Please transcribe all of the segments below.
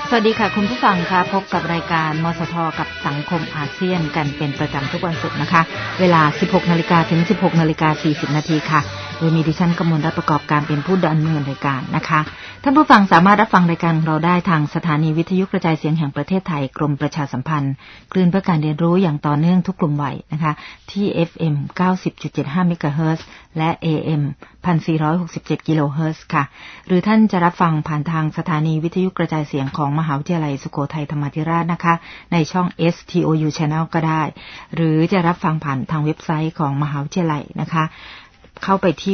สวัสดีค่ะคุณผู้ฟังค่ะพบกับรายการมสทกับสังคมอาเซียนกันเป็นประจำทุกวันศุกร์นะคะเวลา 16:00 นถึง 16:40 นค่ะโดยมีดิฉันกมลรัตน์ประกอบการเป็นผู้ดำเนินรายการนะคะท่านผู้ฟังสามารถรับฟังรายการเราได้ทางสถานีวิทยุกระจายเสียงแห่งประเทศไทยกรมประชาสัมพันธ์คลื่นเพื่อการเรียนรู้อย่างต่อเนื่องทุกกลุ่มวัยนะคะที่ FM 90.75 เมกะเฮิรตซ์และ AM 1467 กิโลเฮิรตซ์ค่ะหรือท่านจะรับฟังผ่านทางสถานีวิทยุกระจายเสียงของมหาวิทยาลัยสุโขทัยธรรมาธิราชนะคะในช่อง STOU Channel ก็ได้หรือจะรับฟังผ่านทางเว็บไซต์ของมหาวิทยาลัยนะคะเข้าไปที่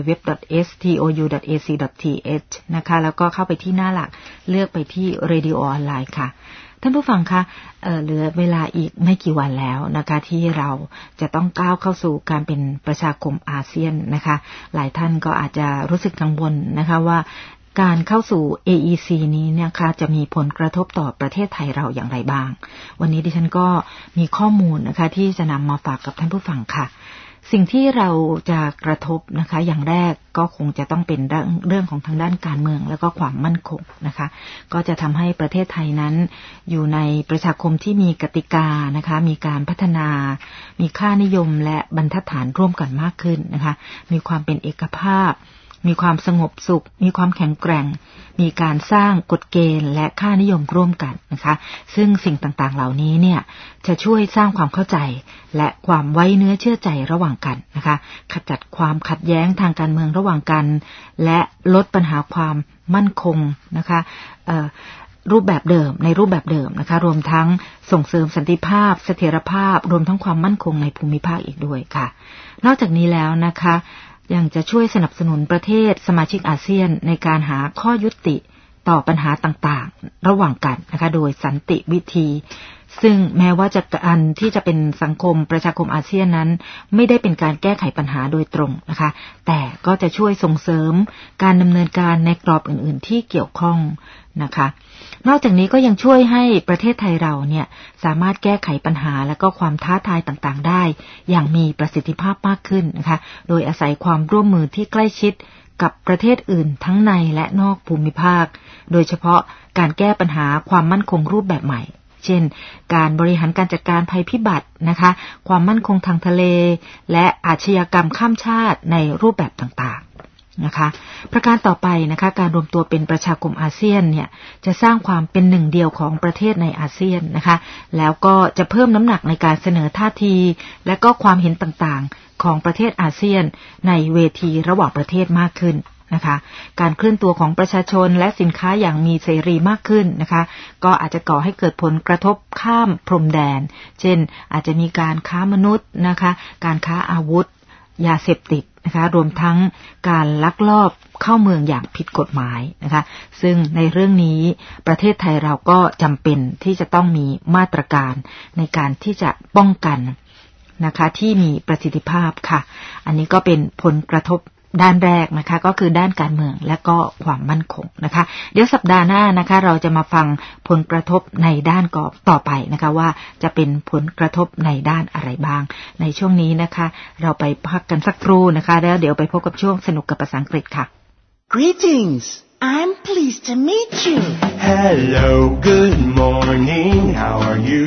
www.stou.ac.th นะคะแล้วก็เข้าไปที่หน้าหลักเลือกไปที่ Radio ออนไลน์ค่ะท่านผู้ฟังคะเหลือเวลาอีกไม่กี่วันแล้วนะคะที่เราจะต้องก้าวเข้าสู่การเป็นประชาคมอาเซียนนะคะหลายท่านก็อาจจะรู้สึกกังวลนะคะว่าการเข้าสู่ AEC นี้นะคะจะมีผลกระทบต่อประเทศไทยเราอย่างไรบ้างวันนี้ดิฉันก็มีข้อมูลนะคะที่จะนำมาฝากกับท่านผู้ฟังค่ะสิ่งที่เราจะกระทบนะคะอย่างแรกก็คงจะต้องเป็นเรื่องของทางด้านการเมืองแล้วก็ความมั่นคงนะคะก็จะทำให้ประเทศไทยนั้นอยู่ในประชาคมที่มีกติกานะคะมีการพัฒนามีค่านิยมและบรรทัดฐานร่วมกันมากขึ้นนะคะมีความเป็นเอกภาพมีความสงบสุขมีความแข็งแกร่งมีการสร้างกฎเกณฑ์และค่านิยมร่วมกันนะคะซึ่งสิ่งต่างๆเหล่านี้เนี่ยจะช่วยสร้างความเข้าใจและความไว้เนื้อเชื่อใจระหว่างกันนะคะขจัดความขัดแย้งทางการเมืองระหว่างกันและลดปัญหาความมั่นคงนะคะรูปแบบเดิมในรูปแบบเดิมนะคะรวมทั้งส่งเสริมสันติภาพเสถียรภาพรวมทั้งความมั่นคงในภูมิภาคอีกด้วยค่ะนอกจากนี้แล้วนะคะยังจะช่วยสนับสนุนประเทศสมาชิกอาเซียนในการหาข้อยุติต่อปัญหาต่างๆระหว่างกันนะคะโดยสันติวิธีซึ่งแม้ว่าการที่จะเป็นสังคมประชาคมอาเซียนนั้นไม่ได้เป็นการแก้ไขปัญหาโดยตรงนะคะแต่ก็จะช่วยส่งเสริมการดำเนินการในกรอบอื่นๆที่เกี่ยวข้องนะคะนอกจากนี้ก็ยังช่วยให้ประเทศไทยเราเนี่ยสามารถแก้ไขปัญหาและก็ความท้าทายต่างๆได้อย่างมีประสิทธิภาพมากขึ้นนะคะโดยอาศัยความร่วมมือที่ใกล้ชิดกับประเทศอื่นทั้งในและนอกภูมิภาคโดยเฉพาะการแก้ปัญหาความมั่นคงรูปแบบใหม่เช่นการบริหารการจัดการภัยพิบัตินะคะความมั่นคงทางทะเลและอาชญากรรมข้ามชาติในรูปแบบต่างๆนะคะประการต่อไปนะคะการรวมตัวเป็นประชาคมอาเซียนเนี่ยจะสร้างความเป็นหนึ่งเดียวของประเทศในอาเซียนนะคะแล้วก็จะเพิ่มน้ำหนักในการเสนอท่าทีและก็ความเห็นต่างๆของประเทศอาเซียนในเวทีระหว่างประเทศมากขึ้นนะคะการเคลื่อนตัวของประชาชนและสินค้าอย่างมีเสรีมากขึ้นนะคะก็อาจจะก่อให้เกิดผลกระทบข้ามพรมแดนเช่นอาจจะมีการค้ามนุษย์นะคะการค้าอาวุธยาเสพติดนะคะรวมทั้งการลักลอบเข้าเมืองอย่างผิดกฎหมายนะคะซึ่งในเรื่องนี้ประเทศไทยเราก็จำเป็นที่จะต้องมีมาตรการในการที่จะป้องกันนะคะที่มีประสิทธิภาพค่ะอันนี้ก็เป็นผลกระทบด้านแรกนะคะก็คือด้านการเมืองและก็ความมั่นคงนะคะเดี๋ยวสัปดาห์หน้านะคะเราจะมาฟังผลกระทบในด้านต่อไปนะคะว่าจะเป็นผลกระทบในด้านอะไรบ้างในช่วงนี้นะคะเราไปพักกันสักครู่นะคะแล้วเดี๋ยวไปพบกับช่วงสนุกกับภาษาอังกฤษค่ะ Greetings I'm pleased to meet you Hello good morning how are you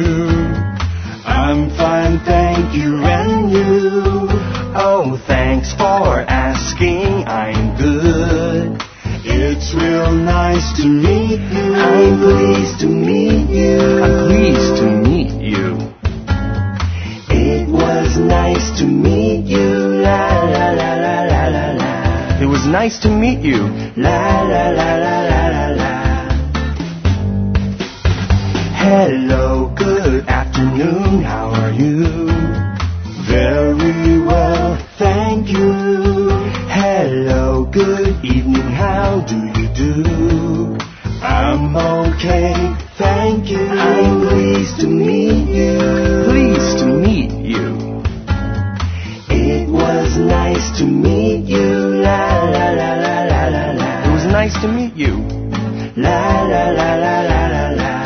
I'm fine thank you and you Oh, thanks for asking. I'm good. It's real nice to meet you. I'm pleased to meet you. I'm pleased to meet you. It was nice to meet you. La la la la la la la. It was nice to meet you. La la la la la la la. Hello, good afternoon. How are you?Very well, thank you. Hello, good evening, how do you do? I'm okay, thank you. I'm pleased to meet you. Pleased to meet you. It was nice to meet you. La la la la la la la. It was nice to meet you. La la la la la la la.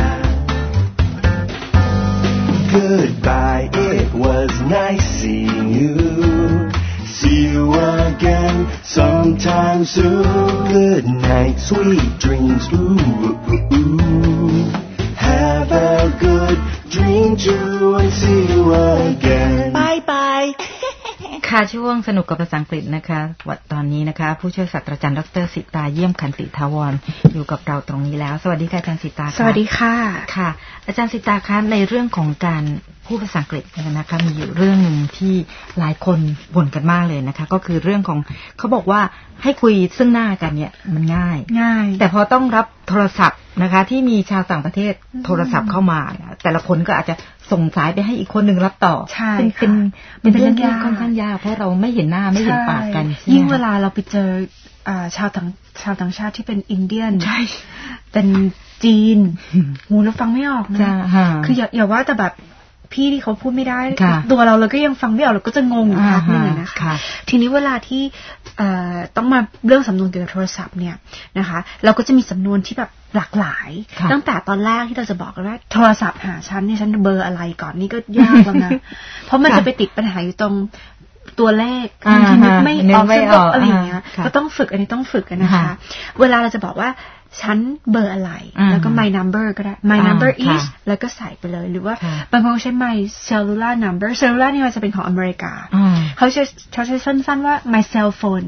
Goodbye, it was nice seeing you. See see you again sometime soon. Good night, sweet dreams. Ooh, ooh, ooh. Have a good dream too and see you again. Bye bye. ค่ะช่วงสนุกกับภาษาอังกฤษนะคะตอนนี้นะคะผู้ช่วยศาสตราจารย์ดร.สิตาเยี่ยมขันติถาวรอยู่กับเราตรงนี้แล้วสวัสดีค่ะอาจารย์สิตาค่ะสวัสดีค่ะค่ะอาจารย์สิตาคะในเรื่องของการพูดภาษาอังกฤษนะคะมีอยู่เรื่องนึงที่หลายคนบ่นกันมากเลยนะคะก็คือเรื่องของเขาบอกว่าให้คุยซึ่งหน้ากันเนี่ยมันง่ายแต่พอต้องรับโทรศัพท์นะคะที่มีชาวต่างประเทศโทรศัพท์เข้ามาแต่ละคนก็อาจจะส่งสายไปให้อีกคนนึงรับต่อซึ่งเป็นเรื่องที่ค่อนข้างยากเพราะเราไม่เห็นหน้าไม่เห็นปากกันยิ่งเวลาเราไปเจอชาวต่างชาติที่เป็นอินเดียนเป็นจีนหูเราฟังไม่ออกนะคืออย่าว่าแต่แบบพี่ที่เขาพูดไม่ได้ตัวเราก็ยังฟังไม่ออกเราก็จะงงอยู่พักนึงนะคะทีนี้เวลาที่ต้องมาเรื่องสำนวนเกี่ยวกับโทรศัพท์เนี่ยนะคะเราก็จะมีสำนวนที่แบบหลากหลายตั้งแต่ตอนแรกที่เราจะบอกกันว่าโทรศัพท์หาฉันเนี่ยฉันเบอร์อะไรก่อนนี่ก็ยากแล้วนะเพราะมันจะไปติดปัญหาอยู่ตรงตัวเลขนึกไม่ออกอะไรอย่างเงี้ยก็ต้องฝึกอันนี้ต้องฝึกกันนะคะเวลาเราจะบอกว่าฉันเบอร์อะไรแล้วก็ my number ก็ได้ my number is แล้วก็ใส่ไปเลยหรือว่าบางคนใช้ my cellular number cellular นี่มันจะเป็นของอเมริกาเขาใช้สั้นๆว่า my cell phone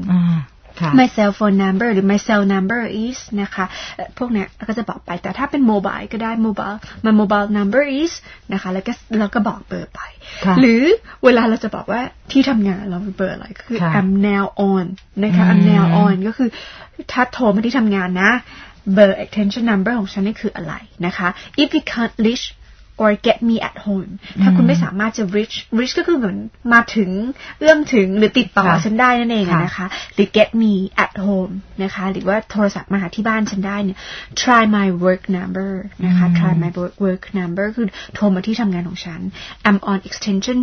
my cell phone number หรือ my cell number is นะคะพวกเนี้ยก็จะบอกไปแต่ถ้าเป็นโมบายก็ได้ my mobile number is นะคะแล้วก็บอกเบอร์ไปหรือเวลาเราจะบอกว่าที่ทำงานเราเบอร์อะไรก็คือ I'm now on นะคะ I'm now on ก็คือถ้าโทรมาที่ทำงานนะเบอร์ extension number ของฉันนี่คืออะไรนะคะ if you can't reach or get me at home ถ้าคุณไม่สามารถจะ reach ก็คือเหมือนมาถึงเอื้อมถึงหรือติดต่อฉันได้นั่นเองนะคะหรือ get me at home นะคะหรือว่าโทรศัพท์มาหาที่บ้านฉันได้เนี่ย try my work number นะคะ try my work number คือโทรมาที่ทำงานของฉัน I'm on extension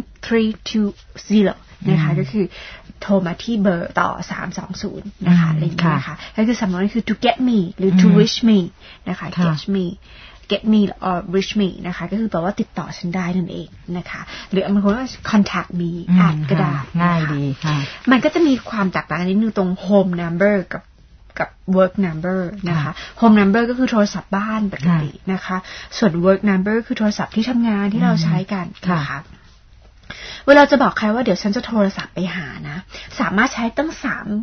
320นะคะก็คือโทรมาที่เบอร์ต่อ320นะคะอะไรอย่างเงี้ยนะคะก็คือสำนวนนี้คือ to get me หรือ to reach me นะคะ get me or reach me นะคะก็คือแปลว่าติดต่อฉันได้นั่นเองนะคะหรือบางคนก็ contact me at ก็ได้ง่ายดีค่ะมันก็จะมีความแตกต่างนิดนึงตรง home number กับ work number นะคะ home number ก็คือโทรศัพท์บ้านปกตินะคะส่วน work number คือโทรศัพท์ที่ทำงานที่เราใช้กันนะคะเวลาจะบอกใครว่าเดี๋ยวฉันจะโทรศัพท์ไปหานะสามารถใช้ตั้ง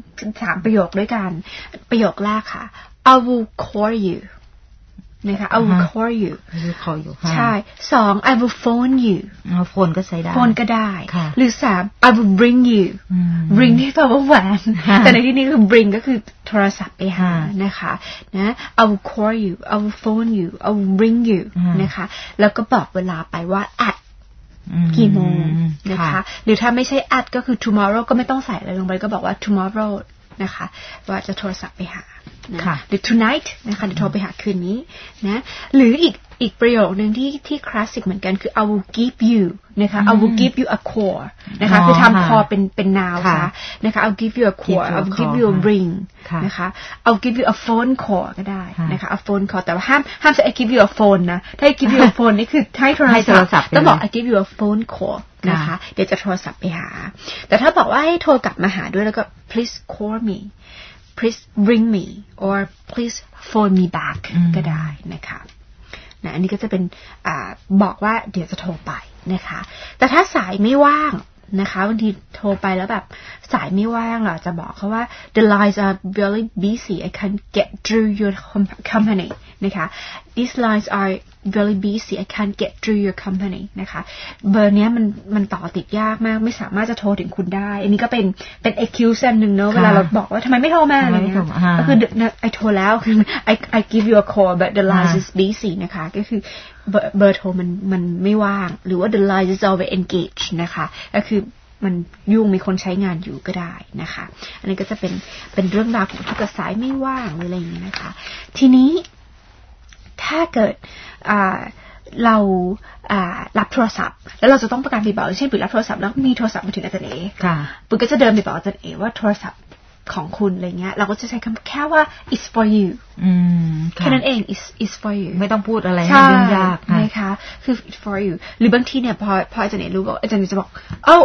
3ประโยคด้วยกันประโยคแรกค่ะ I will call you นะคะ I will call you ใช่2 I will phone you โฟนก็ใช้ได้โฟนก็ได้หรือ3 I will bring you bring ที่แปลว่าแหวนแต่ในที่นี้คือ bring ก็คือโทรศัพท์ไปหานะคะนะ I will call you I will phone you I will bring you นะคะแล้วก็บอกเวลาไปว่า atกี่โมงนะคะหรือถ้าไม่ใช่ at ก็คือ tomorrow ก็ไม่ต้องใส่อะไรลงไปก็บอกว่า tomorrow นะคะว่าจะโทรศัพท์ไปหาหรือ tonight นะคะจะโทรไปหาคืนนี้นะหรืออีกประโยคนึงที่คลาสสิกเหมือนกันคือ I will give you นะคะ I will give you a call นะคะคือทำ call เป็น noun นะคะ I'll give you a call I'll give you a ring นะคะ I'll give you a phone call ก็ได้นะคะ a phone call แต่ว่าห้ามจะ I give you a phone นะถ้า I give you a phone นี่คือให้โทรศัพท์ต้องบอก I give you a phone call นะคะเดี๋ยวจะโทรศัพท์ไปหาแต่ถ้าบอกว่าให้โทรกลับมาหาด้วยแล้วก็ please call me please ring me or please phone me back ก็ได้นะคะอันนี้ก็จะเป็นบอกว่าเดี๋ยวจะโทรไปนะคะแต่ถ้าสายไม่ว่างนะคะบางทีโทรไปแล้วแบบสายไม่ว่างเราจะบอกเขาว่า the lines are really busy I can't get through your company นะคะ these lines are very busy I can't get through your company นะคะเบอร์เนี้ยมันต่อติดยากมากไม่สามารถจะโทรถึงคุณได้อันนี้ก็เป็น excuse อันนึงเนอะเวลาเราบอกว่าทำไมไม่โทรมาอะไรเงี้ยก็คือ I โทรแล้ว I give you a call but the line is busy นะคะก็คือเบอร์โทรมันไม่ว่างหรือว่า the line is always engaged นะคะก็คือมันยุ่งมีคนใช้งานอยู่ก็ได้นะคะอันนี้ก็จะเป็นเรื่องราวของที่กระสายไม่ว่างหรืออะไรอย่างนี้นะคะทีนี้ถ้าเกิดเรารับโทรศัพท์แล้วเราจะต้องประกันไปบอกเช่นปุ๋ยรับโทรศัพท์แล้วมีโทรศัพท์มาถึงอาจารย์เอ๋ปุ๋ยก็จะเดินไปบอกอาจารย์เอ๋ว่าโทรศัพท์ของคุณอะไรเงี้ยเราก็จะใช้คำแค่ว่า it's for you แค่นั้นเอง it's for you ไม่ต้องพูดอะไรให้ยุ่งยากนะคะคือ it's for you หรือบางทีเนี่ยพออาจารย์เอ๋รู้ว่าอาจารย์จะบอกoh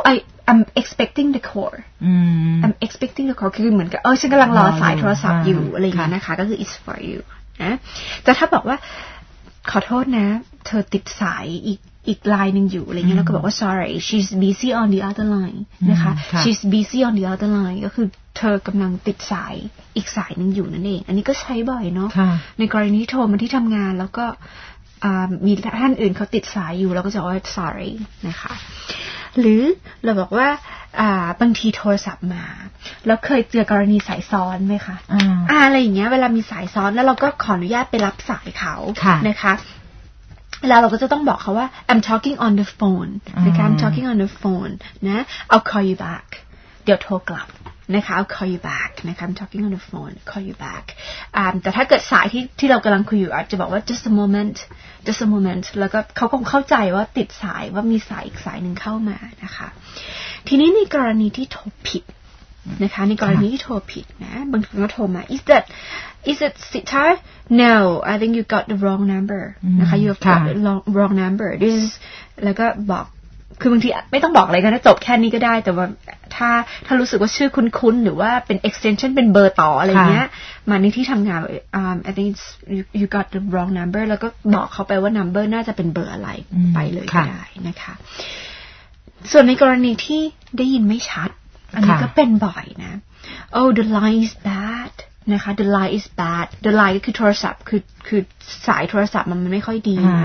I'm expecting the call I'm expecting the call คือเหมือนกับฉันกำลังรอสายโทรศัพท์อยู่อะไรอย่างเงี้ยนะคะก็คือ it's for you นะแต่ถ้าบอกว่าขอโทษนะเธอติดสายอีกไลน์นึงอยู่อะไรเงี้ยแล้วก็บอกว่า sorry she's busy on the other line นะคะ she's busy on the other line ก็คือเธอกำลังติดสายอีกสายนึงอยู่นั่นเองอันนี้ก็ใช้บ่อยเนาะในกรณีโทรมาที่ทำงานแล้วก็มีท่านอื่นเขาติดสายอยู่เราก็จะว่า sorry นะคะหรือเราบอกว่าบางทีโทรศัพท์มาแล้วเคยเจอกรณีสายซ้อนไหมคะอะไรอย่างเงี้ยเวลามีสายซ้อนแล้วเราก็ขออนุญาตไปรับสายเขานะคะแล้วเราก็จะต้องบอกเขาว่า I'm talking on the phone นะคะ I'm talking on the phone นะ I'll call you back เดี๋ยวโทรกลับนะคะ I'll call you back นะคะ I'm talking on the phone call you back แต่ถ้าเกิดสายที่เรากำลังคุยอยู่อาจจะบอกว่า just a moment แล้วก็เขาคงเข้าใจว่าติดสายว่ามีสายอีกสายหนึ่งเข้ามานะคะทีนี้ในกรณีที่โทรผิดนะคะในกรณีที่โทรผิดนะบางทีก็โทรมา is it Sitar no I think you got the wrong number นะคะ you got the wrong number this is แล้วก็บอกคือบางทีไม่ต้องบอกอะไรกันนะจบแค่นี้ก็ได้แต่ว่าถ้ารู้สึกว่าชื่อคุ้นๆหรือว่าเป็น extension เป็นเบอร์ต่ออะไรเงี้ยมาในที่ทำงาน I think you got the wrong number แล้วก็บอกเขาไปว่า number น่าจะเป็นเบอร์อะไรไปเลยก็ได้นะคะส่วนในกรณีที่ได้ยินไม่ชัดอันนี้ก็เป็นบ่อยนะ oh the line is bad นะคะ the line is bad the line ก็คือโทรศัพท์คือสายโทรศัพท์มันไม่ค่อยดีนะ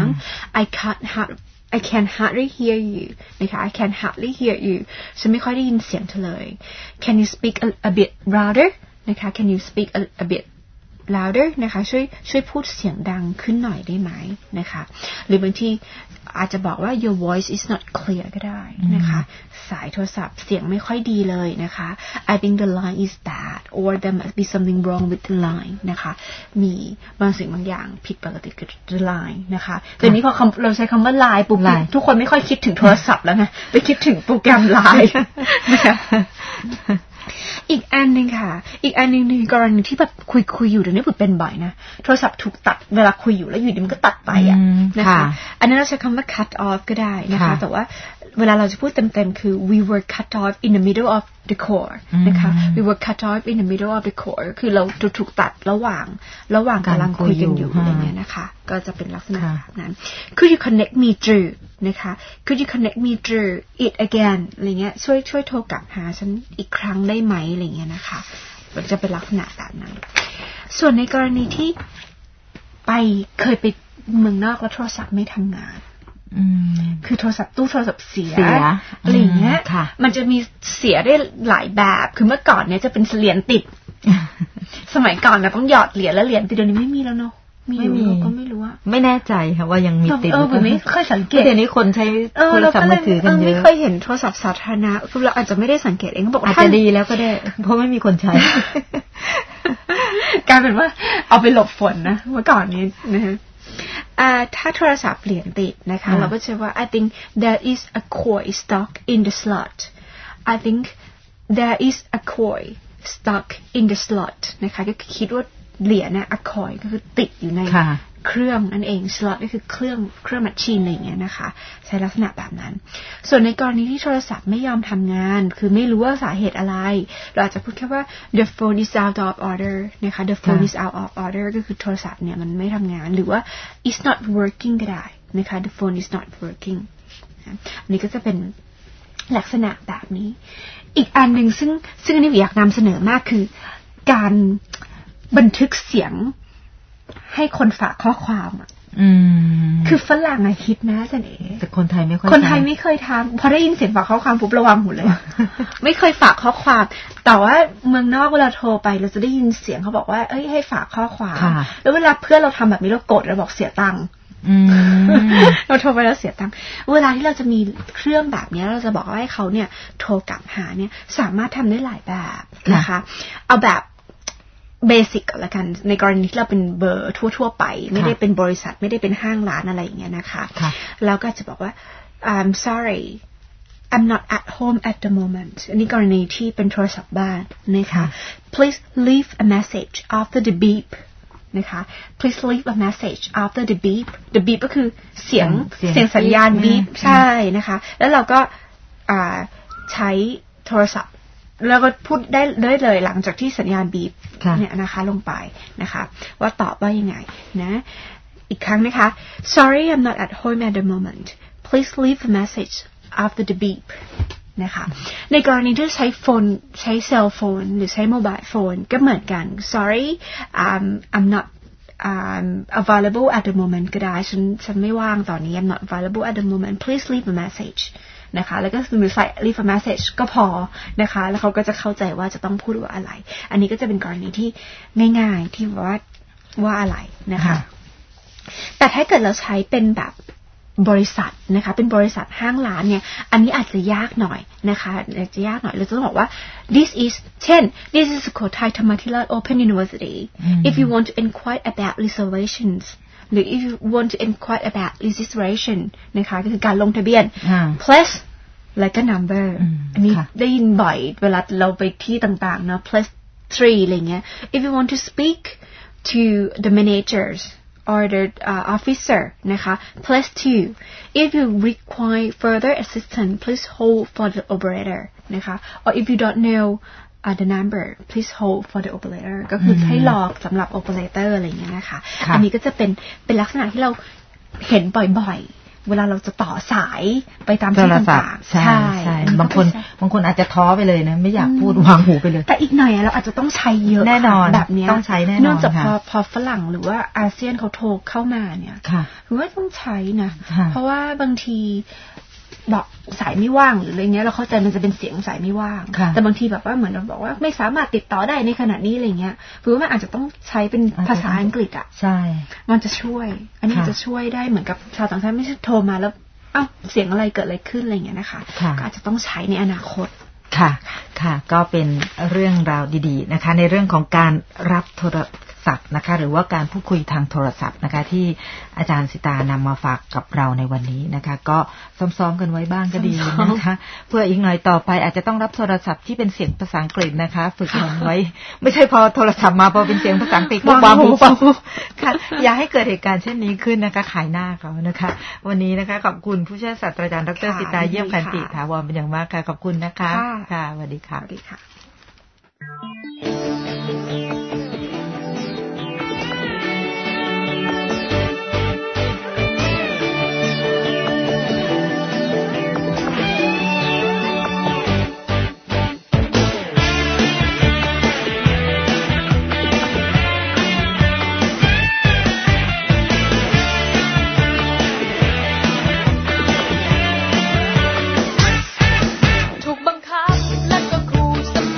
I can hardly hear you นะคะ I can hardly hear you ฉันไม่ค่อยได้ยินเสียงเธอเลย Can you speak a bit louder นะคะ Can you speak a bit louder นะคะช่วยพูดเสียงดังขึ้นหน่อยได้ไหมนะคะหรือบางทีอาจจะบอกว่า your voice is not clear ก็ได้นะคะสายโทรศัพท์เสียงไม่ค่อยดีเลยนะคะ I think the line is bad or there must be something wrong with the line นะคะมีบางสิ่งบางอย่างผิดปกติกับ the line นะคะแต่นี้พอเราใช้คำว่า line ปุ๊บทุกคนไม่ค่อยคิดถึงโทรศัพท์แล้วนะไปคิดถึงโปรแกรม line นะคะอีกอันนึงค่ะอีกอันนึงในกรณีที่แบบคุยอยู่เดี๋ยวนี้เป็นบ่อยนะโทรศัพท์ถูกตัดเวลาคุยอยู่แล้วอยู่ดีมันก็ตัดไปอ่ะนะคะอันนั้นเราใช้คำว่า cut off ก็ได้นะคะแต่ว่าเวลาเราจะพูดเต็มๆคือ we were cut off in the middle of the call นะคะ we were cut off in the middle of the call คือเราถูกตัดระหว่างกำลังคุยกันอยู่อะไรเงี้ยนะคะก็จะเป็นลักษณะแบบนั้น could you connect me through นะคะ could you connect me through it again อะไรเงี้ยช่วยโทรกลับหาฉันอีกครั้งได้ไหมอะไรเงี้ยนะคะมันจะเป็นลักษณะแบบนั้นส่วนในกรณีที่เคยไปเมืองนอกแล้วโทรศัพท์ไม่ทำงานคือโทรศัพท์ตู้โทรศัพท์เสียอะไรเงี้ยมันจะมีเสียได้หลายแบบคือเมื่อก่อนเนี่ยจะเป็นเหรียญติดสมัยก่อนนะต้องหยอดเหรียญแล้วเหรียญติดเดี๋ยวนี้ไม่มีแล้วเนาะมีอยู่ก็ไม่รู้ว่าไม่แน่ใจค่ะว่ายังมีติดผมไม่เคยสังเกตเดี๋ยวนี้คนใช้โทรศัพท์มือถือกันเยอะไม่เคยเห็นโทรศัพท์สาธารณะคือเราอาจจะไม่ได้สังเกตเองเขาบอกอาจจะดีแล้วก็ได้เพราะไม่มีคนใช้กลายเป็นว่าเอาไปหลบฝนนะเมื่อก่อนนี้นะฮะถ้าโทรศัพท์เหรียญติดนะคะเราก็จะว่า I think there is a coin stuck in the slot I think there is a coin stuck in the slot นะคะก็คิดว่าเหรียญเนี่ยอะคอยก็คือติดอยู่ในเครื่องนั่นเองสล็อตก็คือเครื่องแมชชีนอะไรอย่างเงี้ยนะคะใช้ลักษณะแบบนั้นส่วนในกรณีที่โทรศัพท์ไม่ยอมทำงานคือไม่รู้ว่าสาเหตุอะไรเราอาจจะพูดแค่ว่า the phone is out of order นะคะ the phone is out of order ก็คือโทรศัพท์เนี่ยมันไม่ทำงานหรือว่า it's not working ก็ได้นะคะ the phone is not working อันนี้ก็จะเป็นลักษณะแบบนี้อีกอันหนึ่งซึ่งอันนี้อยากนำเสนอมากคือการบันทึกเสียงให้คนฝากข้อความอ่ะคือฝรั่งอะคิดนะจันเอ๋แต่คนไทยไม่เคยทำพอได้ยินเสียงฝากข้อความปุ๊บระวังหมดเลย ไม่เคยฝากข้อความแต่ว่าเมืองนอกเวลาโทรไปเราจะได้ยินเสียงเขาบอกว่าเอ้ยให้ฝากข้อความแล้วเวลาเพื่อนเราทำแบบนี้เราโกรธเราบอกเสียตังค์เราโทรไปแล้วเสียตังค์เวลาที่เราจะมีเครื่องแบบนี้เราจะบอกว่าให้เขาเนี่ยโทรกลับหาเนี่ยสามารถทำได้หลายแบบนะคะเอาแบบเบสิกก่อนละกันในกรณีที่เราเป็นเบอร์ทั่วๆไปไม่ได้เป็นบริษัทไม่ได้เป็นห้างร้านอะไรอย่างเงี้ยนะคะแล้วก็จะบอกว่า I'm sorry I'm not at home at the moment อันนี้กรณีที่เป็นโทรศัพท์บ้านนะคะ please leave a message after the beep นะคะ please leave a message after the beep the beep ก็คือเสียงสัญญาณ beep ใช่นะคะแล้วเราก็ใช้โทรศัพท์แล้วก็พูดได้เลยหลังจากที่สัญญาณบีบเนี่ยนะคะลงไปนะคะว่าตอบว่ายังไงนะอีกครั้งนะคะ Sorry I'm not at home at the moment Please leave a message after the beep นะคะในกรณีที่ใช้เซลโฟนหรือใช้โมบายโฟนก็เหมือนกัน Sorry I'm not available at the moment ก็ได้ฉันไม่ว่างตอนนี้ I'm not available at the moment Please leave a message นะคะแล้วก็ใส่ leave a message ก็พอนะคะแล้วเขาก็จะเข้าใจว่าจะต้องพูดว่าอะไรอันนี้ก็จะเป็นกรณีที่ง่ายๆที่ว่าอะไรนะคะแต่ถ้าเกิดเราใช้เป็นแบบบริษัทนะคะเป็นบริษัทห้างร้านเนี่ยอันนี้อาจจะยากหน่อยนะคะอาจจะยากหน่อยเราจะต้องบอกว่า this is Kotai Thamathilak Open University if you want to inquire about reservations หรือ if you want to inquire about registration นะคะก็คือการลงทะเบียน plus like a number อันนี้ได้ยินบ่อยเวลาเราไปที่ต่างๆเนาะ plus 3อะไรเงี้ย if you want to speak to the managers or the officer นะคะ plus 2 if you require further assistance please hold for the operator นะคะ or if you don't know the number please hold for the operator ก็คือให้รอสำหรับ operator อะไรอย่างเงี้ยนะคะอันนี้ก็จะเป็นลักษณะที่เราเห็นบ่อยๆเวลาเราจะต่อสายไปตามที่ต่างๆใช่บางคนอาจจะท้อไปเลยนะไม่อยากพูดวางหูไปเลยแต่อีกหน่อยเราอาจจะต้องใช้เยอะแน่นอนแบบนี้ต้องใช้แน่นอนเนื่องจากพอฝรั่งหรือว่าอาเซียนเขาโทรเข้ามาเนี่ยคือว่าต้องใช้นะเพราะว่าบางทีบอกสายไม่ว่างหรืออะไรเงี้ยเราเข้าใจมันจะเป็นเสียงสายไม่ว่างแต่บางทีแบบว่าเหมือนเราบอกว่าไม่สามารถติดต่อได้ในขณะนี้อะไรเงี้ยคือว่ามันอาจจะต้องใช้เป็นภาษาอังกฤษอ่ะใช่มันจะช่วยอันนี้จะช่วยได้เหมือนกับชาวต่างชาติไม่ใช่โทรมาแล้วอ้าวเสียงอะไรเกิดอะไรขึ้นอะไรเงี้ยนะคะก็อาจจะต้องใช้ในอนาคตค่ะก็เป็นเรื่องราวดีๆนะคะในเรื่องของการรับโทรศัพท์นะคะหรือว่าการพูดคุยทางโทรศัพท์นะคะที่อาจารย์สิตานำมาฝากกับเราในวันนี้นะคะก็ซ้อมๆกันไว้บ้างก็ดีนะคะเพื่ออีกหน่อยต่อไปอาจจะต้องรับโทรศัพท์ที่เป็นเสียงภาษาอังกฤษนะคะฝึกมันไว้ไม่ใช่พอโทรศัพท์มาพอเป็นเสียงภาษาอังกฤษก็วางหูค่ะอย่าให้เกิดเหตุการณ์เช่นนี้ขึ้นนะคะขายหน้าเขานะคะวันนี้นะคะขอบคุณผู้ช่วยศาสตราจารย์ดร.สิตาเยี่ยมขันติถาวรเป็นอย่างมากค่ะขอบคุณนะคะค่ะสวัสดีค่ะสวัสดีค่ะและก็ครูเสม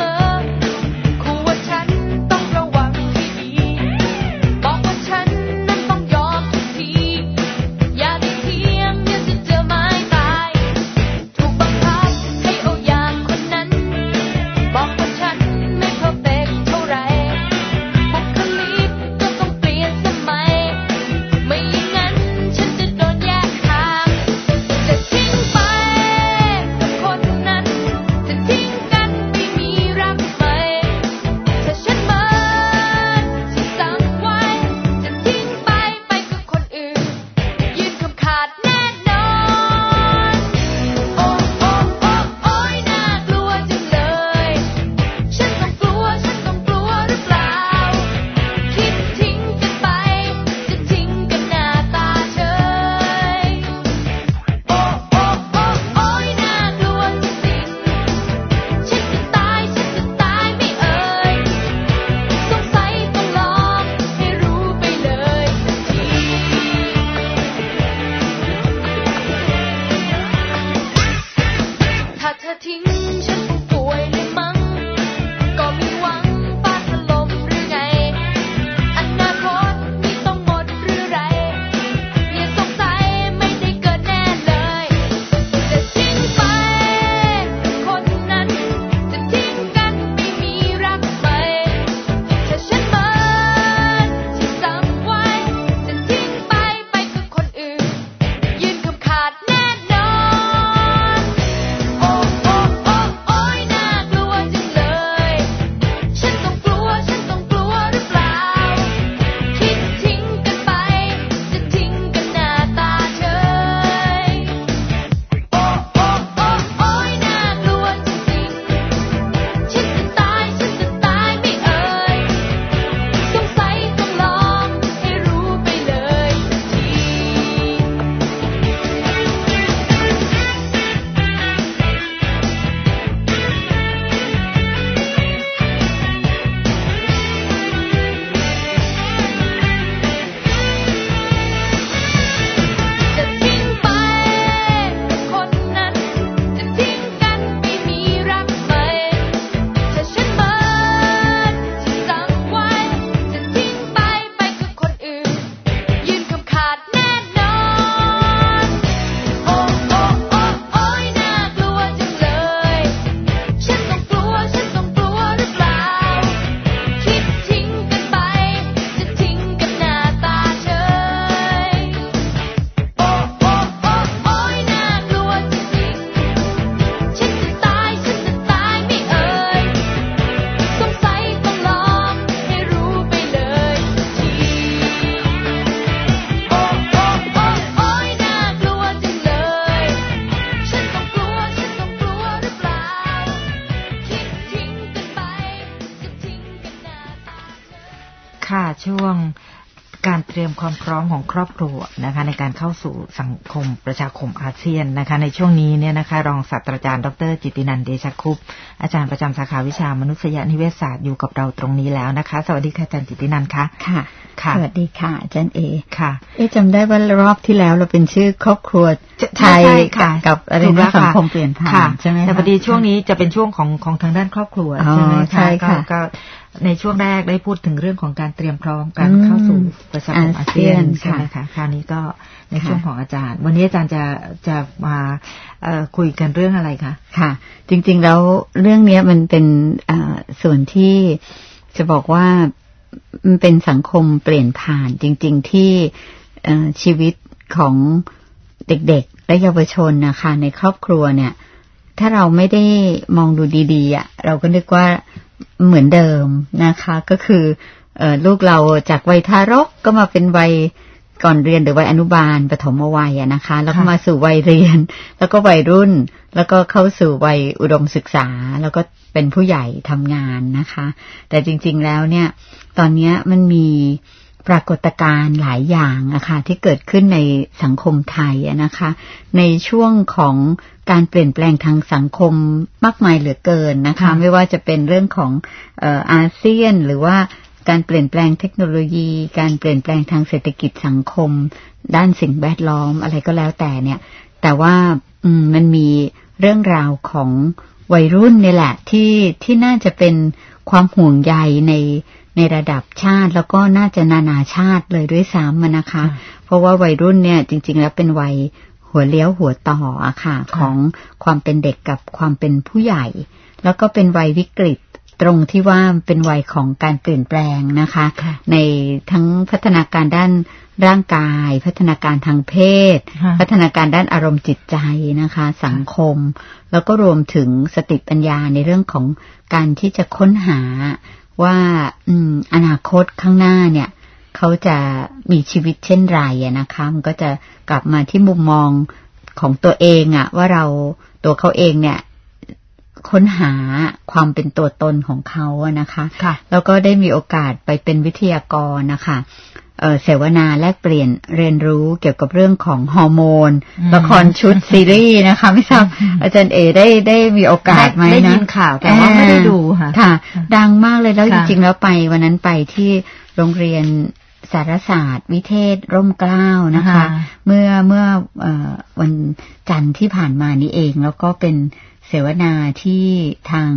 ค่ะช่วงการเตรียมความพร้อมของครอบครัวนะคะในการเข้าสู่สังคมประชาคมอาเซียนนะคะในช่วงนี้เนี่ยนะคะรองศาสตราจารย์ดร.จิตตินันท์เดชคุปต์อาจารย์ประจำสาขาวิชามนุษยนิเวศศาสตร์อยู่กับเราตรงนี้แล้วนะคะสวัสดีค่ะอาจารย์จิตตินันท์ค่ะค่ะสวัสดีค่ะอาจารย์เอค่ะจำได้ว่ารอบที่แล้วเราเป็นชื่อครอบครัวไทยกับอะไรนะสังคมเปลี่ยนผ่านใช่ไหมแต่พอดีช่วงนี้จะเป็นช่วงของทางด้านครอบครัวใช่ไหมคะก็ในช่วงแรกได้พูดถึงเรื่องของการเตรียมพร้อมการเข้าสู่ประชาคมอาเซียนใช่ไหมคะคราวนี้ก็ในช่วงของอาจารย์วันนี้อาจารย์จะมาคุยกันเรื่องอะไรคะค่ะจริงๆแล้วเรื่องนี้มันเป็นส่วนที่จะบอกว่ามันเป็นสังคมเปลี่ยนผ่านจริงๆที่ชีวิตของเด็กๆและเยาวชนนะคะในครอบครัวเนี่ยถ้าเราไม่ได้มองดูดีๆเราก็นึกว่าเหมือนเดิมนะคะก็คือลูกเราจากวัยทารกก็มาเป็นวัยก่อนเรียนหรือวัยอนุบาลปฐมวัยนะคะแล้วก็มาสู่วัยเรียนแล้วก็วัยรุ่นแล้วก็เข้าสู่วัยอุดมศึกษาแล้วก็เป็นผู้ใหญ่ทำงานนะคะแต่จริงๆแล้วเนี่ยตอนนี้มันมีปรากฏการณ์หลายอย่างนะคะที่เกิดขึ้นในสังคมไทยนะคะในช่วงของการเปลี่ยนแปลงทางสังคมมากมายเหลือเกินนะคะไม่ว่าจะเป็นเรื่องของอาเซียนหรือว่าการเปลี่ยนแปลงเทคโนโลยีการเปลี่ยนแปลงทางเศรษฐกิจสังคมด้านสิ่งแวดล้อมอะไรก็แล้วแต่เนี่ยแต่ว่ามันมีเรื่องราวของวัยรุ่นนี่แหละที่น่าจะเป็นความห่วงใยในระดับชาติแล้วก็น่าจะนานาชาติเลยด้วยซ้ำนะคะเพราะว่าวัยรุ่นเนี่ยจริงๆแล้วเป็นวัยหัวเลี้ยวหัวต่ออะค่ะของความเป็นเด็กกับความเป็นผู้ใหญ่แล้วก็เป็นวัยวิกฤตตรงที่ว่าเป็นวัยของการเปลี่ยนแปลงนะคะในทั้งพัฒนาการด้านร่างกายพัฒนาการทางเพศพัฒนาการด้านอารมณ์จิตใจนะคะสังคมแล้วก็รวมถึงสติปัญญาในเรื่องของการที่จะค้นหาว่าอนาคตข้างหน้าเนี่ยเขาจะมีชีวิตเช่นไรนะคะมันก็จะกลับมาที่มุมมองของตัวเองว่าตัวเขาเองเนี่ยค้นหาความเป็นตัวตนของเขานะคะแล้วก็ได้มีโอกาสไปเป็นวิทยากรนะคะเสวนาแลกเปลี่ยนเรียนรู้เกี่ยวกับเรื่องของฮอร์โมนละครชุดซีรีส์นะคะไม่ทราบอาจารย์เอได้มีโอกาสไหมนะได้ยินข่าวแต่ว่าไม่ได้ดูค่ะดังมากเลยแล้วจริงๆแล้วไปวันนั้นไปที่โรงเรียนสารศาสตร์วิเทศร่มเกล้านะคะเมื่อวันจันทร์ที่ผ่านมานี้เองแล้วก็เป็นเสวนาที่ทาง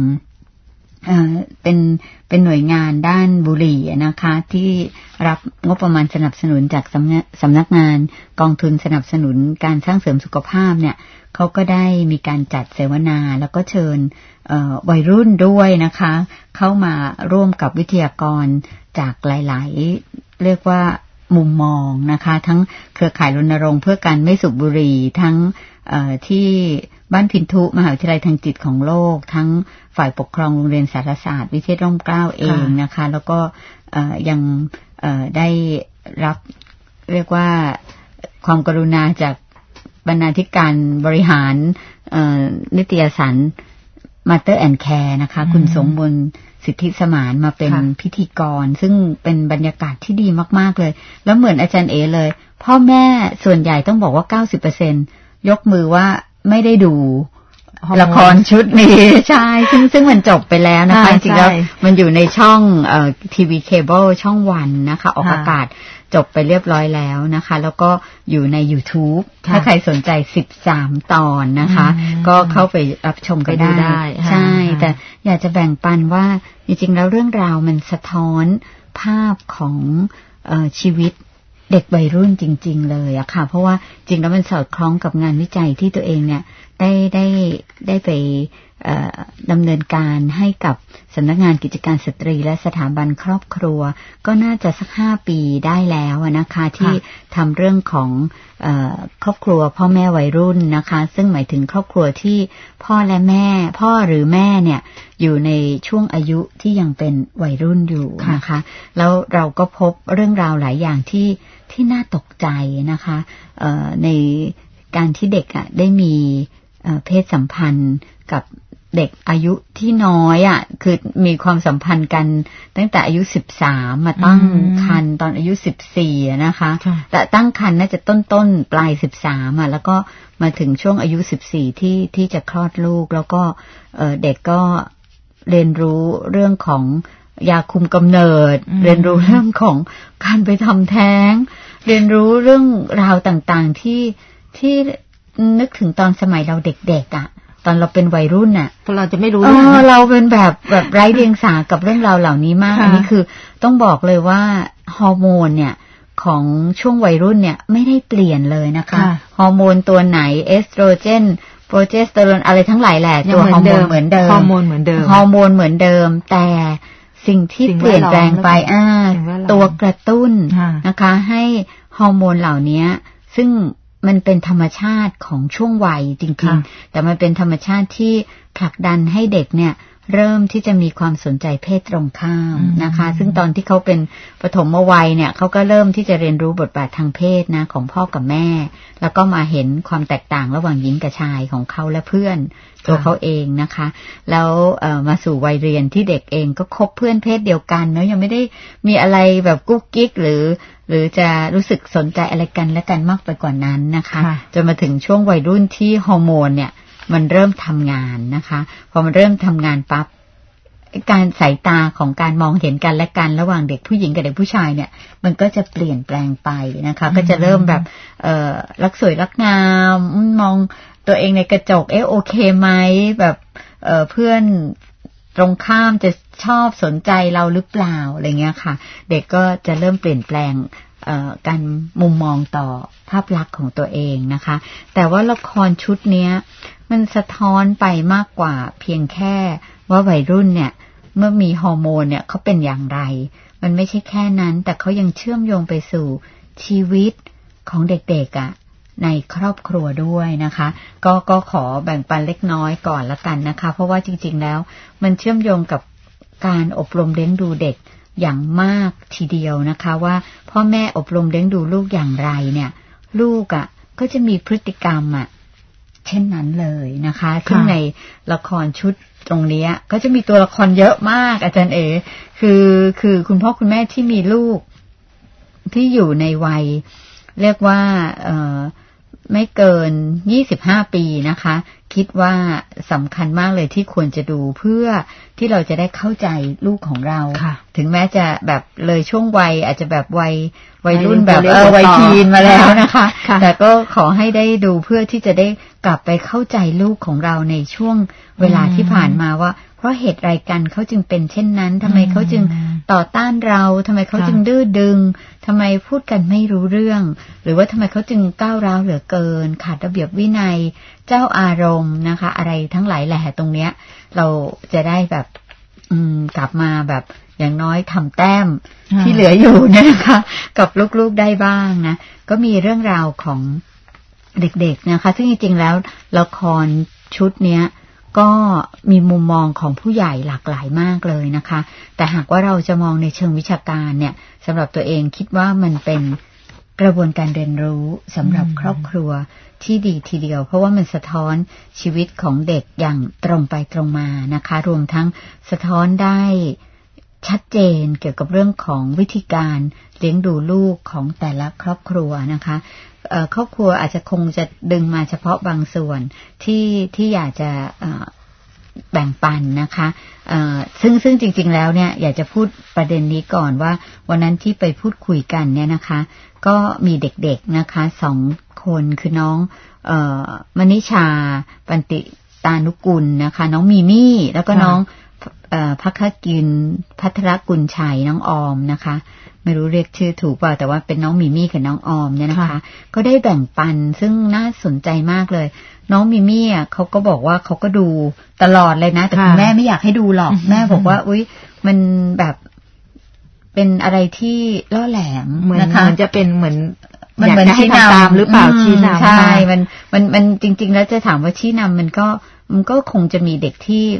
เป็นหน่วยงานด้านบุหรี่นะคะที่รับงบประมาณสนับสนุนจากสำนักงานกองทุนสนับสนุนการสร้างเสริมสุขภาพเนี่ยเขาก็ได้มีการจัดเสวนาแล้วก็เชิญวัยรุ่นด้วยนะคะเข้ามาร่วมกับวิทยากรจากหลายๆเรียกว่ามุมมองนะคะทั้งเครือข่ายรณรงค์เพื่อการไม่สูบบุหรี่ทั้งที่บ้านพินทุมหาวิทยาลัยทางจิตของโลกทั้งฝ่ายปกครองโรงเรียนสารศาสตร์วิเทศร่มเกล้าเองนะคะแล้วก็ยังได้รับเรียกว่าความกรุณาจากบรรณาธิการบริหารนิตยสาร Mother and Care นะคะคุณสมบูรณ์สิทธิสมานมาเป็นพิธีกรซึ่งเป็นบรรยากาศที่ดีมากๆเลยแล้วเหมือนอาจารย์เอเลยพ่อแม่ส่วนใหญ่ต้องบอกว่า 90% ยกมือว่าไม่ได้ดูละครชุดนี้ใช่ซึ่งมันจบไปแล้วนะคะจริงๆแล้วมันอยู่ในช่องทีวีเคเบิลช่องวันนะคะออกอากาศจบไปเรียบร้อยแล้วนะคะแล้วก็อยู่ใน YouTube ถ้าใครสนใจ13ตอนนะคะก็เข้าไปรับชมกันได้ใช่แต่อยากจะแบ่งปันว่าจริงๆแล้วเรื่องราวมันสะท้อนภาพของชีวิตเด็กวัยรุ่นจริงๆเลยอะค่ะเพราะว่าจริงแล้วมันสอดคล้องกับงานวิจัยที่ตัวเองเนี่ยได้ไปดำเนินการให้กับสำนักงานกิจการสตรีและสถาบันครอบครัวก็น่าจะสัก5 ปีได้แล้วนะคะที่ทำเรื่องของครอบครัวพ่อแม่วัยรุ่นนะคะซึ่งหมายถึงครอบครัวที่พ่อและแม่พ่อหรือแม่เนี่ยอยู่ในช่วงอายุที่ยังเป็นวัยรุ่นอยู่นะคะแล้วเราก็พบเรื่องราวหลายอย่างที่น่าตกใจนะคะในการที่เด็กได้มีเพศสัมพันธ์กับเด็กอายุที่น้อยอ่ะคือมีความสัมพันธ์กันตั้งแต่อายุ13มาตั้งครรภ์ตอนอายุ14นะคะแต่ตั้งครรภ์น่าจะต้นปลาย13อ่ะแล้วก็มาถึงช่วงอายุ14ที่จะคลอดลูกแล้วก็เด็กก็เรียนรู้เรื่องของยาคุมกำเนิดเรียนรู้เรื่องของการไปทำแท้งเรียนรู้เรื่องราวต่างๆที่นึกถึงตอนสมัยเราเด็กๆอ่ะตอนเราเป็นวัยรุ่นน่ะเราจะไม่รู้เราเป็นแบบไร้เดียงสากับเรื่องราวเหล่านี้มากอันนี้คือต้องบอกเลยว่าฮอร์โมนเนี่ยของช่วงวัยรุ่นเนี่ยไม่ได้เปลี่ยนเลยนะคะฮอร์โมนตัวไหนเอสโตรเจนโปรเจสเตอโรนอะไรทั้งหลายแหละตัวฮอร์โมนเหมือนเดิมฮอร์โมนเหมือนเดิมฮอร์โมนเหมือนเดิมแต่สิ่งที่เปลี่ยนแปลงไปตัวกระตุ้นนะคะให้ฮอร์โมนเหล่านี้ซึ่งมันเป็นธรรมชาติของช่วงวัยจริงๆแต่มันเป็นธรรมชาติที่ผลักดันให้เด็กเนี่ยเริ่มที่จะมีความสนใจเพศตรงข้ามนะคะซึ่งตอนที่เขาเป็นปฐมวัยเนี่ยเขาก็เริ่มที่จะเรียนรู้บทบาททางเพศนะของพ่อกับแม่แล้วก็มาเห็นความแตกต่างระหว่างหญิงกับชายของเขาและเพื่อนตัวเขาเองนะคะแล้วมาสู่วัยเรียนที่เด็กเองก็คบเพื่อนเพศเดียวกันเนาะยังไม่ได้มีอะไรแบบกุ๊กกิ๊กหรือจะรู้สึกสนใจอะไรกันและกันมากไปกว่านั้นนะคะจนมาถึงช่วงวัยรุ่นที่ฮอร์โมนเนี่ยมันเริ่มทำงานนะคะพอมันเริ่มทำงานปั๊บการสายตาของการมองเห็นกันและกันระหว่างเด็กผู้หญิงกับเด็กผู้ชายเนี่ยมันก็จะเปลี่ยนแปลงไปนะคะก็จะเริ่มแบบรักสวยรักงามมองตัวเองในกระจกโอเคไหมแบบเพื่อนตรงข้ามจะชอบสนใจเราหรือเปล่าอะไรเงี้ยค่ะเด็กก็จะเริ่มเปลี่ยนแปลงการมุมมองต่อภาพลักษณ์ของตัวเองนะคะแต่ว่าละครชุดเนี้ยมันสะท้อนไปมากกว่าเพียงแค่ว่าวัยรุ่นเนี่ยเมื่อมีฮอร์โมนเนี่ยเขาเป็นอย่างไรมันไม่ใช่แค่นั้นแต่เขายังเชื่อมโยงไปสู่ชีวิตของเด็กๆในครอบครัวด้วยนะคะก็ขอแบ่งปันเล็กน้อยก่อนละกันนะคะเพราะว่าจริงๆแล้วมันเชื่อมโยงกับการอบรมเลี้ยงดูเด็กอย่างมากทีเดียวนะคะว่าพ่อแม่อบรมเลี้ยงดูลูกอย่างไรเนี่ยลูกก็จะมีพฤติกรรมเช่นนั้นเลยนะคะซึ่งในละครชุดตรงนี้ก็จะมีตัวละครเยอะมากอาจารย์คือคุณพ่อคุณแม่ที่มีลูกที่อยู่ในวัยเรียกว่าไม่เกิน25ปีนะคะคิดว่าสำคัญมากเลยที่ควรจะดูเพื่อที่เราจะได้เข้าใจลูกของเราถึงแม้จะแบบเลยช่วงวัยอาจจะแบบวัยรุ่นแบบวัยทีนมาแล้วนะคะแต่ก็ขอให้ได้ดูเพื่อที่จะได้กลับไปเข้าใจลูกของเราในช่วงเวลาที่ผ่านมาว่าเพราะเหตุไรกันเขาจึงเป็นเช่นนั้นทำไมเขาจึงต่อต้านเราทำไมเขาจึงดื้อดึงทำไมพูดกันไม่รู้เรื่องหรือว่าทำไมเขาจึงก้าวร้าวเหลือเกินขาดระเบียบวินัยเจ้าอารมณ์นะคะอะไรทั้งหลายแหล่ตรงเนี้ยเราจะได้แบบกลับมาแบบอย่างน้อยทำแต้มที่เหลืออยู่นะคะกับลูกๆได้บ้างนะก็มีเรื่องราวของเด็กๆนะคะซึ่งจริงๆแล้วละครชุดเนี้ยก็มีมุมมองของผู้ใหญ่หลากหลายมากเลยนะคะแต่หากว่าเราจะมองในเชิงวิชาการเนี่ยสำหรับตัวเองคิดว่ามันเป็นกระบวนการเรียนรู้สำหรับครอบครัวที่ดีทีเดียวเพราะว่ามันสะท้อนชีวิตของเด็กอย่างตรงไปตรงมานะคะรวมทั้งสะท้อนได้ชัดเจนเกี่ยวกับเรื่องของวิธีการเลี้ยงดูลูกของแต่ละครอบครัวนะคะครอบครัวอาจจะคงจะดึงมาเฉพาะบางส่วนที่อยากจะแบ่งปันนะคะซึ่งจริงๆแล้วเนี่ยอยากจะพูดประเด็นนี้ก่อนว่าวันนั้นที่ไปพูดคุยกันเนี่ยนะคะก็มีเด็กๆนะคะ2 คนคือน้องมณิชาปันติตานุกุลนะคะน้องมีมี่แล้วก็น้องพักกินพัทรกุลชัยน้องออมนะคะไม่รู้เรียกชื่อถูกเปล่าแต่ว่าเป็นน้องมีมี่กับน้องออมเนี่ยนะคะก็ได้แบ่งปันซึ่งน่าสนใจมากเลยน้องมีมี่เขาก็บอกว่าเขาก็ดูตลอดเลยนะแต่คุณแม่ไม่อยากให้ดูหรอกแม่บอกว่าอุ๊ยมันแบบเป็นอะไรที่ล่อแหลมนะคะมันจะเป็นเหมือนชี้นำตามหรือเปล่าชี้นำใช่มันจริงๆแล้วจะถามว่าชี้นำมันก็คงจะมีเด็กที่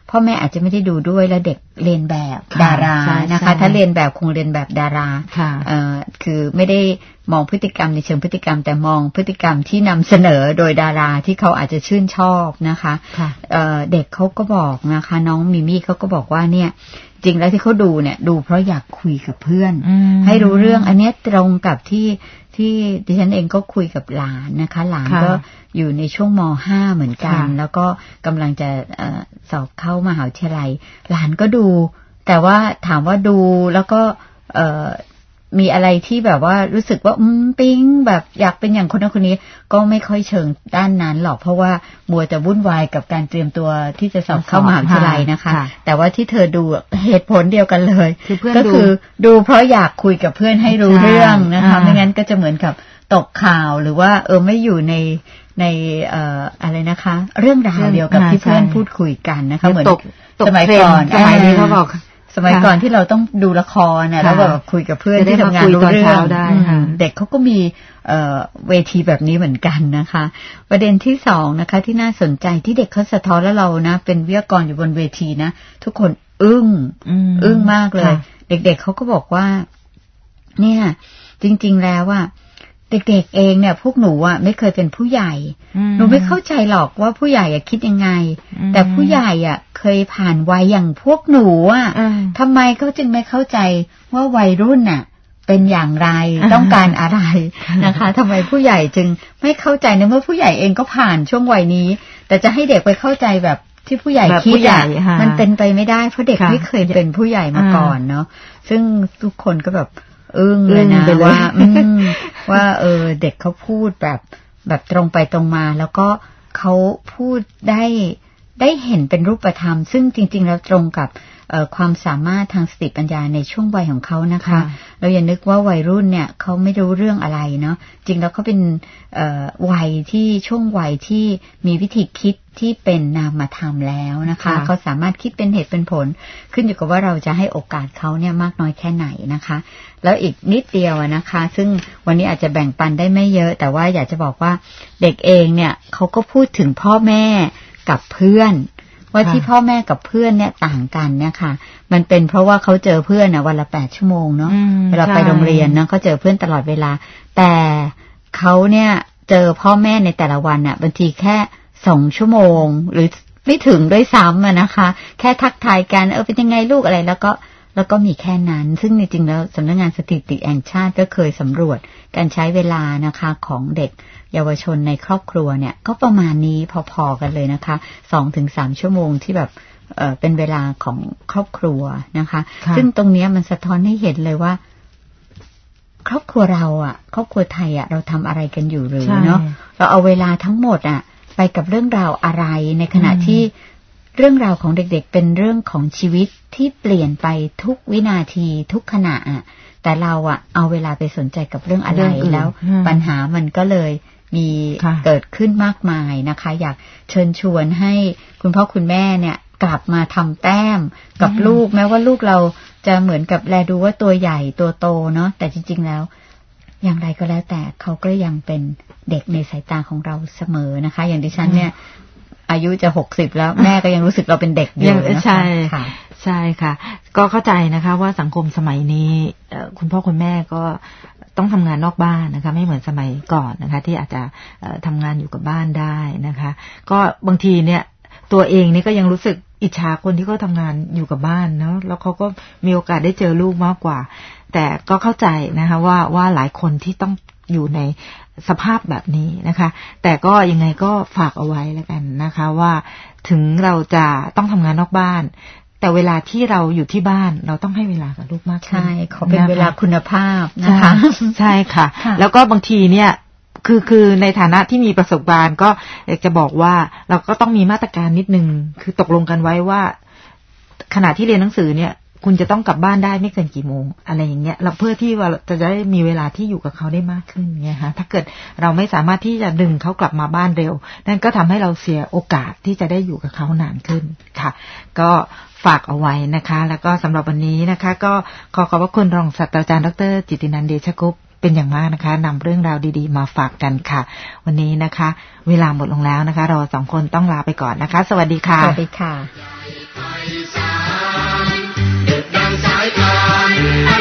พ่อแม่อาจจะไม่ได้ดูด้วยแล้วเด็กเรียนแบบดารานะคะถ้าเรียนแบบคงเรียนแบบดาราคือไม่ได้มองพฤติกรรมในเชิงพฤติกรรมแต่มองพฤติกรรมที่นำเสนอโดยดาราที่เขาอาจจะชื่นชอบนะคะเด็กเขาก็บอกนะคะน้องมิมี่เขาก็บอกว่าเนี่ยจริงแล้วที่เขาดูเนี่ยดูเพราะอยากคุยกับเพื่อนให้รู้เรื่องอันนี้ตรงกับที่ดิฉันเองก็คุยกับหลานนะคะหลานก็อยู่ในช่วงม.5 เหมือนกันแล้วก็กำลังจะสอบเข้ามหาวิทยาลัยหลานก็ดูแต่ว่าถามว่าดูแล้วก็มีอะไรที่แบบว่ารู้สึกว่าปิ๊งแบบอยากเป็นอย่างคนนั้นคนนี้ก็ไม่ค่อยเชิงด้านนั้นหรอกเพราะว่ามัวจะวุ่นวายกับการเตรียมตัวที่จะสอบเข้ามหาวิทยาลัยนะคะแต่ว่าที่เธอดูเหตุผลเดียวกันเลยก็คือดูเพราะอยากคุยกับเพื่อนให้รู้เรื่องนะคะไม่งั้นก็จะเหมือนกับตกข่าวหรือว่าไม่อยู่ในอะไรนะคะเรื่องราวเดียวกับที่เพื่อนพูดคุยกันนะคะเหมือนสมัยก่อนสมัยนี้เขาบอกสมัยก่อนที่เราต้องดูละครนะแล้วแบบคุยกับเพื่อนที่ทำงานรู้เรื่องเด็กเขาก็มีเวทีแบบนี้เหมือนกันนะคะประเด็นที่สองนะคะที่น่าสนใจที่เด็กเขาสะท้อนแล้วเรานะเป็นวิทยากรอยู่บนเวทีนะทุกคนอึ้งมากเลยเด็กๆเขาก็บอกว่าเนี่ยจริงๆแล้วว่าเด็กๆเองเนี่ยพวกหนูอ่ะไม่เคยเป็นผู้ใหญ่หนูไม่เข้าใจหรอกว่าผู้ใหญ่อ่ะคิดยังไงแต่ผู้ใหญ่อ่ะเคยผ่านวัยอย่างพวกหนูอ่ะทำไมเขาจึงไม่เข้าใจว่าวัยรุ่นน่ะเป็นอย่างไรต้องการอะไรนะคะทำไมผู้ใหญ่จึงไม่เข้าใจในเมื่อผู้ใหญ่เองก็ผ่านช่วงวัยนี้แต่จะให้เด็กไปเข้าใจแบบที่ผู้ใหญ่คิดอ่ะมันเป็นไปไม่ได้เพราะเด็กไม่เคยเป็นผู้ใหญ่มาก่อนเนาะซึ่งทุกคนก็แบบเลยนะว่าเด็กเขาพูดแบบตรงไปตรงมาแล้วก็เขาพูดได้เห็นเป็นรูปธรรมซึ่งจริงๆแล้วตรงกับความสามารถทางสติปัญญาในช่วงวัยของเขานะคะเราอย่านึกว่าวัยรุ่นเนี่ยเขาไม่รู้เรื่องอะไรเนาะจริงแล้วเขาเป็นวัยที่ช่วงวัยที่มีวิธีคิดที่เป็นนามธรรมแล้วนะคะเขาสามารถคิดเป็นเหตุเป็นผลขึ้นอยู่กับว่าเราจะให้โอกาสเขาเนี่ยมากน้อยแค่ไหนนะคะแล้วอีกนิดเดียวนะคะซึ่งวันนี้อาจจะแบ่งปันได้ไม่เยอะแต่ว่าอยากจะบอกว่าเด็กเองเนี่ยเขาก็พูดถึงพ่อแม่กับเพื่อนว่าที่พ่อแม่กับเพื่อนเนี่ยต่างกันเนี่ยค่ะมันเป็นเพราะว่าเขาเจอเพื่อนวันละ8 ชั่วโมงเนาะเวลาไปโรงเรียนเนาะเขาเจอเพื่อนตลอดเวลาแต่เขาเนี่ยเจอพ่อแม่ในแต่ละวันน่ะบางทีแค่2 ชั่วโมงหรือไม่ถึงด้วยซ้ำนะคะแค่ทักทายกันเป็นยังไงลูกอะไรแล้วก็มีแค่นั้นซึ่งจริงๆแล้วสำนักงานสถิติแห่งชาติก็เคยสำรวจการใช้เวลานะคะของเด็กเยาวชนในครอบครัวเนี่ยก็ประมาณนี้พอๆกันเลยนะคะ 2-3 ชั่วโมงที่แบบเป็นเวลาของครอบครัวนะคะซึ่งตรงนี้มันสะท้อนให้เห็นเลยว่าครอบครัวเราครอบครัวไทยเราทำอะไรกันอยู่หรือเนาะเราเอาเวลาทั้งหมดไปกับเรื่องราวอะไรในขณะที่เรื่องราวของเด็กๆเป็นเรื่องของชีวิตที่เปลี่ยนไปทุกวินาทีทุกขณะแต่เราเอาเวลาไปสนใจกับเรื่องอะไรแล้วปัญหามันก็เลยมีเกิดขึ้นมากมายนะคะอยากเชิญชวนให้คุณพ่อคุณแม่เนี่ยกลับมาทำแต้มกับลูกแม้ว่าลูกเราจะเหมือนกับแลดูว่าตัวใหญ่ตัวโตเนาะแต่จริงๆแล้วอย่างไรก็แล้วแต่เขาก็ยังเป็นเด็กในสายตาของเราเสมอนะคะอย่างดิฉันเนี่ยอายุจะ60แล้วแม่ก็ยังรู้สึกเราเป็นเด็กอยู่นะคะใช่ค่ะใช่ค่ะก็เข้าใจนะคะว่าสังคมสมัยนี้คุณพ่อคุณแม่ก็ต้องทำงานนอกบ้านนะคะไม่เหมือนสมัยก่อนนะคะที่อาจจะทำงานอยู่กับบ้านได้นะคะก็บางทีเนี่ยตัวเองนี่ก็ยังรู้สึกอิจฉาคนที่เขาทำงานอยู่กับบ้านเนาะแล้วเขาก็มีโอกาสได้เจอลูกมากกว่าแต่ก็เข้าใจนะคะว่าหลายคนที่ต้องอยู่ในสภาพแบบนี้นะคะแต่ก็ยังไงก็ฝากเอาไว้แล้วกันนะคะว่าถึงเราจะต้องทำงานนอกบ้านแต่เวลาที่เราอยู่ที่บ้านเราต้องให้เวลากับลูกมากขึ้นใช่ขอเป็นเวลาคุณภาพนะคะใช่ค่ะแล้วก็บางทีเนี่ยคือในฐานะที่มีประสบการณ์ก็อยากจะบอกว่าเราก็ต้องมีมาตรการนิดนึงคือตกลงกันไว้ว่าขณะที่เรียนหนังสือเนี่ยคุณจะต้องกลับบ้านได้ไม่เกินกี่โมงอะไรอย่างเงี้ยเราเพื่อที่ว่าจะได้มีเวลาที่อยู่กับเขาได้มากขึ้นไงคะถ้าเกิดเราไม่สามารถที่จะดึงเขากลับมาบ้านเร็วนั่นก็ทำให้เราเสียโอกาสที่จะได้อยู่กับเขานานขึ้นค่ะก็ฝากเอาไว้นะคะแล้วก็สำหรับวันนี้นะคะก็ขอบพระคุณรองศาสตราจารย์ดร.จิตตินันท์ เดชกุปเป็นอย่างมากนะคะนำเรื่องราวดีๆมาฝากกันค่ะวันนี้นะคะเวลาหมดลงแล้วนะคะเรา2คนต้องลาไปก่อนนะคะสวัสดีค่ะสวัสดีค่ะ